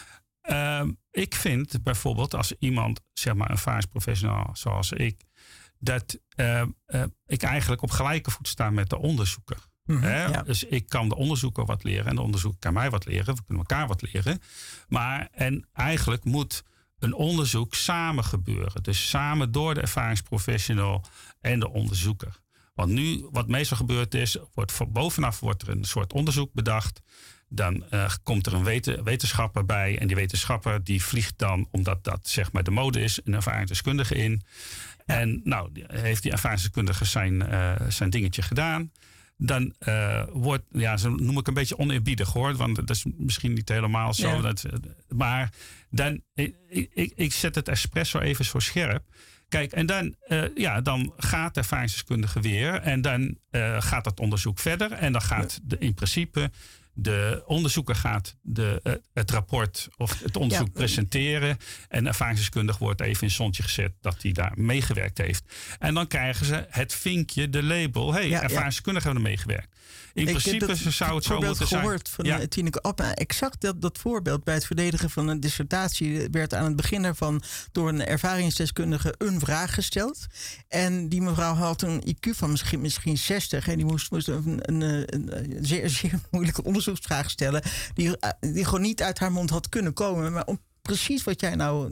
Ik vind bijvoorbeeld als iemand, zeg maar een ervaringsprofessional zoals ik... dat ik eigenlijk op gelijke voet sta met de onderzoeker. Dus ik kan de onderzoeker wat leren en de onderzoeker kan mij wat leren. We kunnen elkaar wat leren. En eigenlijk moet een onderzoek samen gebeuren. Dus samen door de ervaringsprofessional en de onderzoeker. Want nu, wat meestal gebeurt is, bovenaf wordt er een soort onderzoek bedacht. Dan komt er een wetenschapper bij. En die wetenschapper die vliegt dan, omdat dat zeg maar de mode is, een ervaringsdeskundige in. En nou, heeft die ervaringsdeskundige zijn dingetje gedaan. Dan wordt, zo noem ik een beetje oneerbiedig hoor. Want dat is misschien niet helemaal zo. Ja. Maar dan, ik zet het espresso even zo scherp. Kijk, en dan gaat de ervaringsdeskundige weer. En dan gaat dat onderzoek verder. En dan gaat in principe... De onderzoeker gaat het rapport of het onderzoek presenteren. En de ervaringsdeskundige wordt even in het zonnetje gezet dat hij daar meegewerkt heeft. En dan krijgen ze het vinkje, de label. Ervaringsdeskundigen hebben er meegewerkt. In principe zou het zo moeten zijn. Ik heb van Tineke Appma. Exact dat voorbeeld bij het verdedigen van een dissertatie werd aan het begin daarvan door een ervaringsdeskundige een vraag gesteld. En die mevrouw had een IQ van misschien 60 en die moest een zeer, zeer moeilijke onderzoeksvraag stellen die gewoon niet uit haar mond had kunnen komen. Maar om precies wat jij nou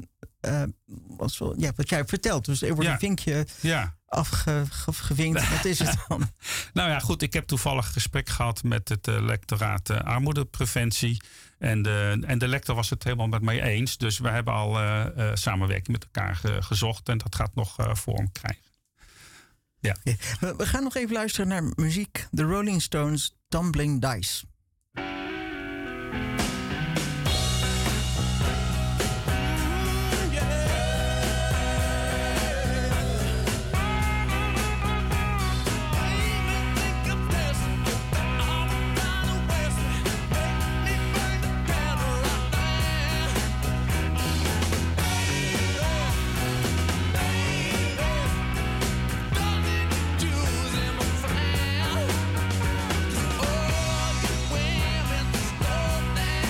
wat jij vertelt. Dus er wordt een vinkje afgevinkt. Wat is het dan? Nou ja, goed. Ik heb toevallig een gesprek gehad met het lectoraat armoedepreventie. En de lector was het helemaal met mij eens. Dus we hebben al samenwerking met elkaar gezocht. En dat gaat nog vorm krijgen. Ja. We gaan nog even luisteren naar muziek. The Rolling Stones, Tumbling Dice. Oh, you women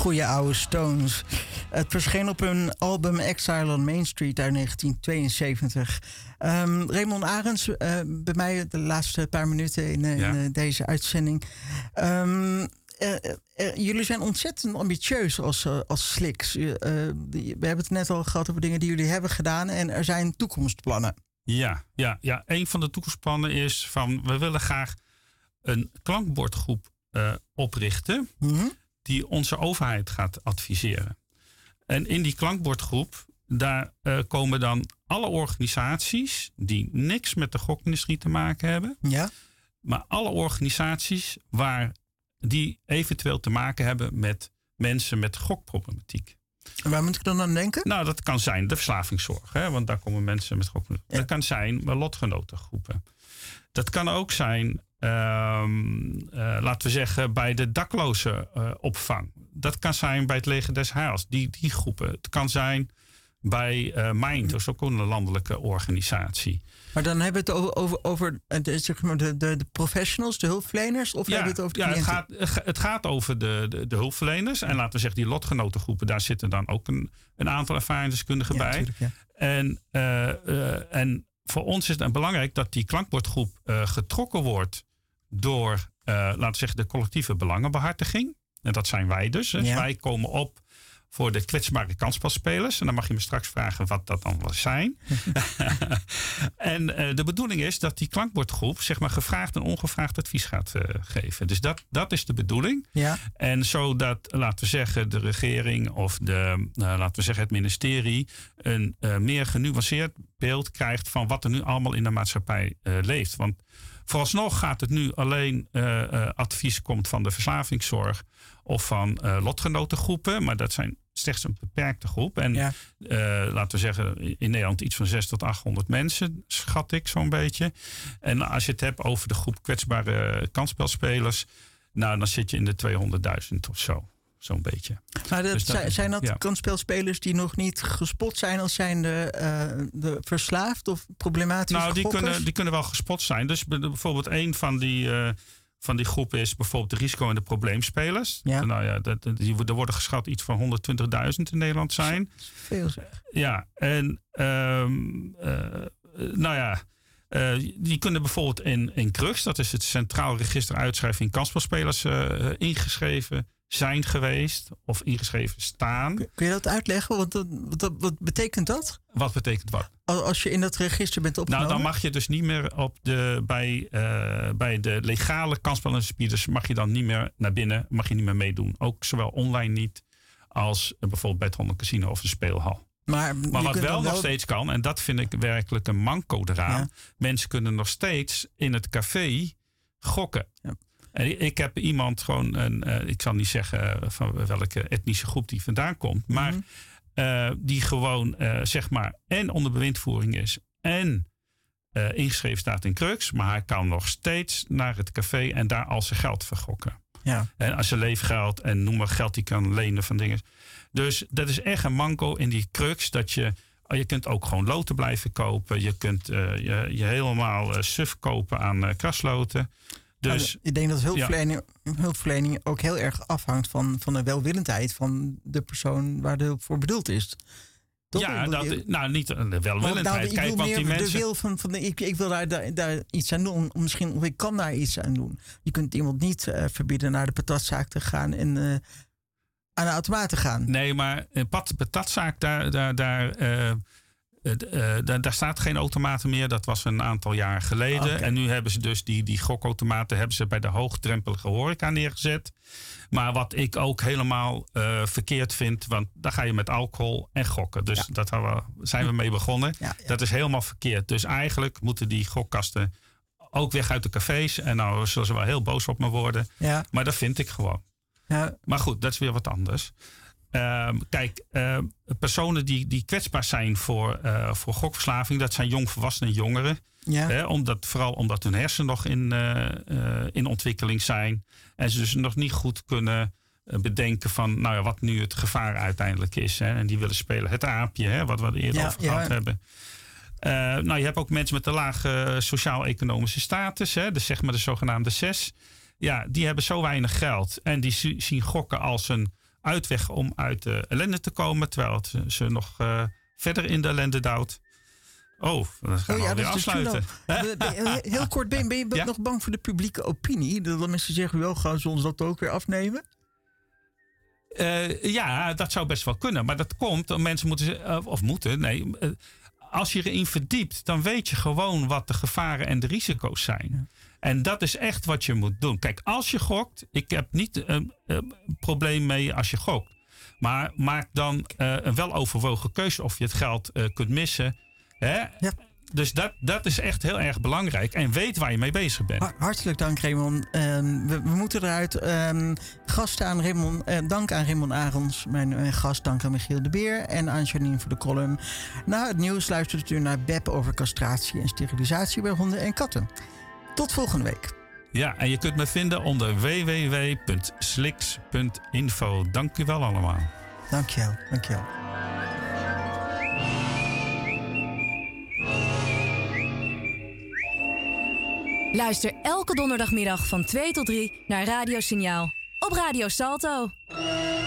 goede oude Stones. Het verscheen op hun album Exile on Main Street uit 1972. Raymond Arends, bij mij de laatste paar minuten in deze uitzending. Jullie zijn ontzettend ambitieus als Slicks. We hebben het net al gehad over dingen die jullie hebben gedaan. En er zijn toekomstplannen. Ja. Een van de toekomstplannen is van... we willen graag een klankbordgroep oprichten... die onze overheid gaat adviseren. En in die klankbordgroep... daar komen dan alle organisaties... die niks met de gokindustrie te maken hebben. Ja. Maar alle organisaties die eventueel te maken hebben... met mensen met gokproblematiek. En waar moet ik dan aan denken? Nou, dat kan zijn de verslavingszorg. Hè, want daar komen mensen met gokproblematiek. Ja. Dat kan zijn lotgenotengroepen. Dat kan ook zijn... laten we zeggen, bij de dakloze opvang. Dat kan zijn bij het Leger des Heils, die groepen. Het kan zijn bij Mind, dat is ook een landelijke organisatie. Maar dan hebben we het over zeg maar de professionals, de hulpverleners? Of hebben we het over de cliënten? Het gaat over de hulpverleners. En laten we zeggen, die lotgenotengroepen, daar zitten dan ook een aantal ervaringsdeskundigen bij. Tuurlijk, ja. En voor ons is het belangrijk dat die klankbordgroep getrokken wordt door, laten we zeggen, de collectieve belangenbehartiging. En dat zijn wij dus. Ja. Wij komen op voor de kwetsbare kansspelspelers. En dan mag je me straks vragen wat dat dan wel zijn. En de bedoeling is dat die klankbordgroep, zeg maar, gevraagd en ongevraagd advies gaat geven. Dus dat is de bedoeling. Ja. En zodat, laten we zeggen, de regering of laten we zeggen, het ministerie een meer genuanceerd beeld krijgt van wat er nu allemaal in de maatschappij leeft. Want vooralsnog gaat het nu alleen advies komt van de verslavingszorg of van lotgenotengroepen. Maar dat zijn slechts een beperkte groep. En laten we zeggen, in Nederland iets van 600 tot 800 mensen, schat ik zo'n beetje. En als je het hebt over de groep kwetsbare kansspelspelers, nou, dan zit je in de 200.000 of zo. Zo'n beetje. Maar zijn dat kansspelspelers die nog niet gespot zijn als zijn de verslaafd of problematische gokkers? Nou, die kunnen wel gespot zijn. Dus bijvoorbeeld een van die groepen is bijvoorbeeld de risico- en de probleemspelers. Ja. Nou ja, er worden geschat iets van 120.000 in Nederland zijn. Veel zeg. Ja, en die kunnen bijvoorbeeld in CRUX, dat is het Centraal Register Uitschrijving Kansspelspelers, ingeschreven zijn geweest of ingeschreven staan. Kun je dat uitleggen? Wat betekent dat? Wat betekent wat? Als je in dat register bent opgenomen? Nou, dan mag je dus niet meer bij de legale kansspelspielers mag je dan niet meer naar binnen, mag je niet meer meedoen. Ook zowel online niet als bijvoorbeeld bij het Holland Casino of de speelhal. Maar wat wel nog steeds kan, en dat vind ik werkelijk een manco eraan. Ja. Mensen kunnen nog steeds in het café gokken. Ja. En ik heb iemand gewoon, ik zal niet zeggen van welke etnische groep die vandaan komt, maar die gewoon zeg maar en onder bewindvoering is en ingeschreven staat in CRUX, maar hij kan nog steeds naar het café en daar al zijn geld vergokken. Ja. En als je leefgeld en noem maar geld die kan lenen van dingen. Dus dat is echt een manco in die CRUX, dat je kunt ook gewoon loten blijven kopen. Je kunt je helemaal suf kopen aan krasloten. Dus, ik denk dat hulpverlening ook heel erg afhangt van de welwillendheid van de persoon waar de hulp voor bedoeld is. Toch? Ja, niet de welwillendheid. Kijk, want die mensen. De wil van ik wil daar iets aan doen. Misschien of ik kan daar iets aan doen. Je kunt iemand niet verbieden naar de patatzaak te gaan en aan de automaat te gaan. Nee, maar een patatzaak daar staat geen automaten meer. Dat was een aantal jaar geleden. Okay. En nu hebben ze dus die gokautomaten hebben ze bij de hoogdrempelige horeca neergezet. Maar wat ik ook helemaal verkeerd vind, want daar ga je met alcohol en gokken. Dus daar zijn we mee begonnen. Ja. Dat is helemaal verkeerd. Dus eigenlijk moeten die gokkasten ook weg uit de cafés. En nou zullen ze wel heel boos op me worden. Ja. Maar dat vind ik gewoon. Ja. Maar goed, dat is weer wat anders. Kijk, personen die kwetsbaar zijn voor gokverslaving, dat zijn jongvolwassenen en jongeren. Ja. Vooral omdat hun hersenen nog in ontwikkeling zijn. En ze dus nog niet goed kunnen bedenken van wat nu het gevaar uiteindelijk is. Hè. En die willen spelen. Het aapje, wat we eerder over gehad hebben. Je hebt ook mensen met een lage sociaal-economische status. Hè, dus zeg maar de zogenaamde 6. Ja, die hebben zo weinig geld. En die zien gokken als uitweg om uit de ellende te komen, terwijl het ze nog verder in de ellende duwt. Oh, dan gaan we alweer afsluiten. Heel kort, ben je nog bang voor de publieke opinie? Dat mensen zeggen, wel, gaan ze ons dat ook weer afnemen? Ja, dat zou best wel kunnen. Maar dat komt, mensen als je erin verdiept, dan weet je gewoon wat de gevaren en de risico's zijn. Ja. En dat is echt wat je moet doen. Kijk, als je gokt, ik heb niet een probleem mee als je gokt. Maar maak dan een weloverwogen keuze of je het geld kunt missen. Hè? Ja. Dus dat is echt heel erg belangrijk. En weet waar je mee bezig bent. Hartelijk dank, Raymond. We moeten eruit. Dank aan Raymond Arons, mijn gast. Dank aan Michiel de Beer en aan Janine voor de column. Na het nieuws luistert u naar Beb over castratie en sterilisatie bij honden en katten. Tot volgende week. Ja, en je kunt me vinden onder www.sliks.info. Dank u wel allemaal. Dank je wel. Luister elke donderdagmiddag van 2 tot 3 naar Radio Signaal op Radio Salto.